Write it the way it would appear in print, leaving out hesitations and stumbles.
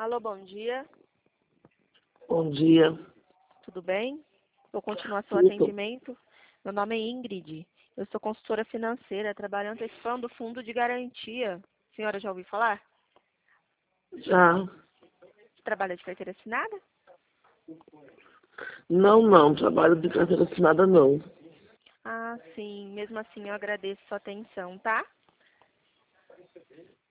Alô, bom dia. Bom dia. Tudo bem? Vou continuar seu Tudo. atendimento. Meu nome é Ingrid. Eu sou consultora financeira, trabalho antecipando o fundo de garantia. A senhora já ouviu falar? Já? Trabalha de carteira assinada? Não. Trabalho de carteira assinada, não. Ah, sim. Mesmo assim, eu agradeço sua atenção, tá?